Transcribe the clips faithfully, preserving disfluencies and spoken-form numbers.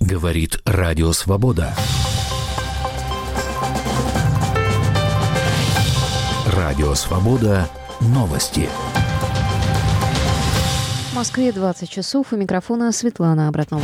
Говорит Радио Свобода. Радио Свобода. Новости. В Москве двадцать часов. У микрофона Светлана Обратнова.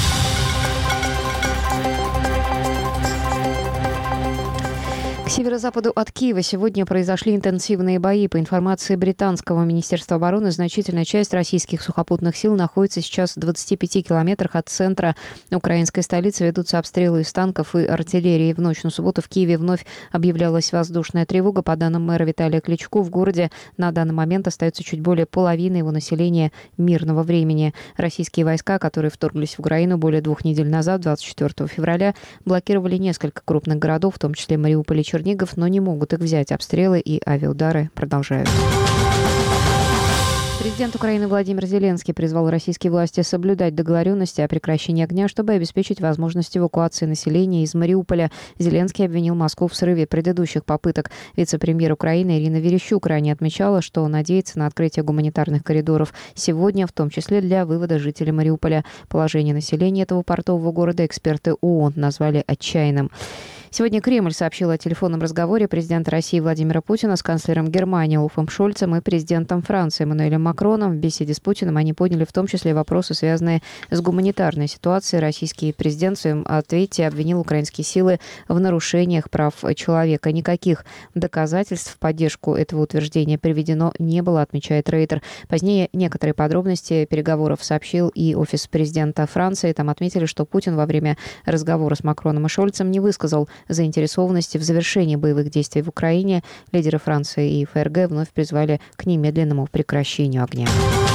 К северо-западу от Киева сегодня произошли интенсивные бои. По информации британского министерства обороны, значительная часть российских сухопутных сил находится сейчас в двадцати пяти километрах от центра украинской столицы. Ведутся обстрелы из танков и артиллерии. В ночь на субботу в Киеве вновь объявлялась воздушная тревога. По данным мэра Виталия Кличко, в городе на данный момент остается чуть более половины его населения мирного времени. Российские войска, которые вторглись в Украину более двух недель назад, двадцать четвёртого февраля, блокировали несколько крупных городов, в том числе Мариуполь и Чернигов, но не могут их взять. Обстрелы и авиаудары продолжаются. Президент Украины Владимир Зеленский призвал российские власти соблюдать договоренности о прекращении огня, чтобы обеспечить возможность эвакуации населения из Мариуполя. Зеленский обвинил Москву в срыве предыдущих попыток. Вице-премьер Украины Ирина Верещук ранее отмечала, что надеется на открытие гуманитарных коридоров сегодня, в том числе для вывода жителей Мариуполя. Положение населения этого портового города эксперты ООН назвали отчаянным. Сегодня Кремль сообщил о телефонном разговоре президента России Владимира Путина с канцлером Германии Олафом Шольцем и президентом Франции Эммануэлем Макроном. В беседе с Путиным они подняли в том числе вопросы, связанные с гуманитарной ситуацией. Российский президент в своем ответе обвинил украинские силы в нарушениях прав человека. Никаких доказательств в поддержку этого утверждения приведено не было, отмечает Рейтер. Позднее некоторые подробности переговоров сообщил и офис президента Франции. Там отметили, что Путин во время разговора с Макроном и Шольцем не высказал заинтересованности в завершении боевых действий в Украине. Лидеры Франции и ФРГ вновь призвали к немедленному прекращению огня.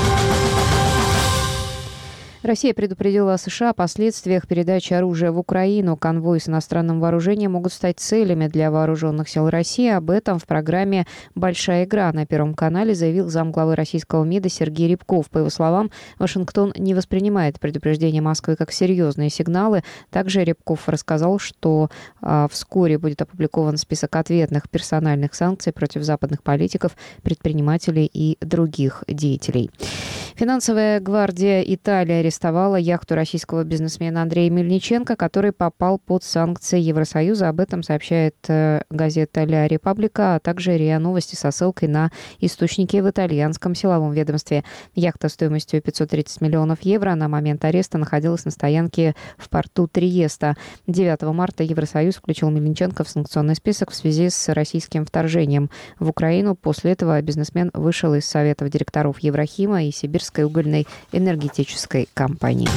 Россия предупредила США о последствиях передачи оружия в Украину. Конвои с иностранным вооружением могут стать целями для вооруженных сил России. Об этом в программе «Большая игра» на Первом канале заявил замглавы российского МИДа Сергей Рябков. По его словам, Вашингтон не воспринимает предупреждения Москвы как серьезные сигналы. Также Рябков рассказал, что а, вскоре будет опубликован список ответных персональных санкций против западных политиков, предпринимателей и других деятелей. Финансовая гвардия Италии арестовала яхту российского бизнесмена Андрея Мельниченко, который попал под санкции Евросоюза. Об этом сообщает э, газета «Ля Репаблика», а также РИА Новости со ссылкой на источники в итальянском силовом ведомстве. Яхта стоимостью пятьсот тридцать миллионов евро на момент ареста находилась на стоянке в порту Триеста. девятого марта Евросоюз включил Мельниченко в санкционный список в связи с российским вторжением в Украину. После этого бизнесмен вышел из советов директоров Еврохима и Сибирской угольной энергетической компании.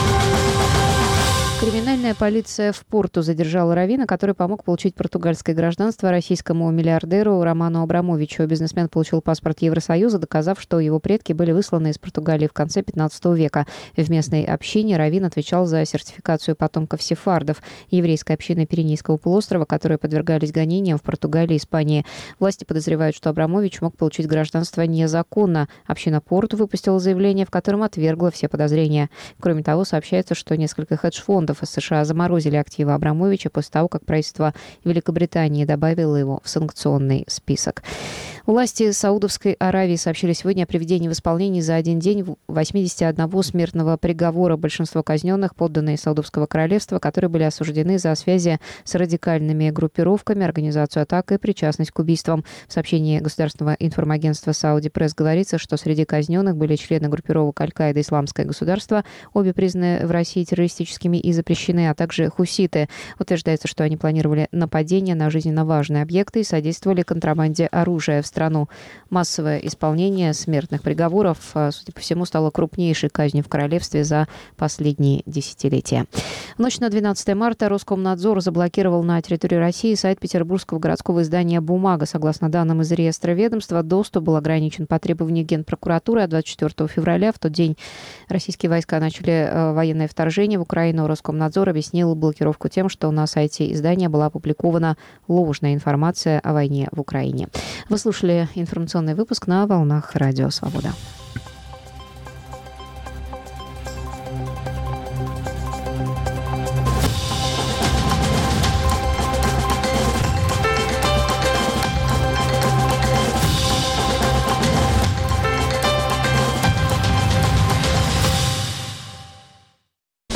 Криминальная полиция в Порту задержала раввина, который помог получить португальское гражданство российскому миллиардеру Роману Абрамовичу. Бизнесмен получил паспорт Евросоюза, доказав, что его предки были высланы из Португалии в конце пятнадцатого века. В местной общине раввин отвечал за сертификацию потомков сефардов, еврейской общины Пиренейского полуострова, которые подвергались гонениям в Португалии и Испании. Власти подозревают, что Абрамович мог получить гражданство незаконно. Община Порту выпустила заявление, в котором отвергла все подозрения. Кроме того, сообщается, что несколько хедж-фондов из США заморозили активы Абрамовича после того, как правительство Великобритании добавило его в санкционный список. Власти Саудовской Аравии сообщили сегодня о приведении в исполнение за один день восьмидесяти одного смертного приговора. Большинство казненных — подданные Саудовского королевства, которые были осуждены за связи с радикальными группировками, организацию атак и причастность к убийствам. В сообщении государственного информагентства Saudi Press говорится, что среди казненных были члены группировок Аль-Каида и Исламское государство, обе признаны в России террористическими и запрещены, а также хуситы. Утверждается, что они планировали нападения на жизненно важные объекты и содействовали контрабанде оружия в страну. Массовое исполнение смертных приговоров, судя по всему, стало крупнейшей казнью в королевстве за последние десятилетия. В ночь на двенадцатое марта Роскомнадзор заблокировал на территории России сайт петербургского городского издания «Бумага». Согласно данным из реестра ведомства, доступ был ограничен по требованию Генпрокуратуры, а двадцать четвёртого февраля, в тот день российские войска начали военное вторжение в Украину. Роскомнадзор объяснил блокировку тем, что на сайте издания была опубликована ложная информация о войне в Украине. Вы слушали информационный выпуск на волнах Радио Свобода.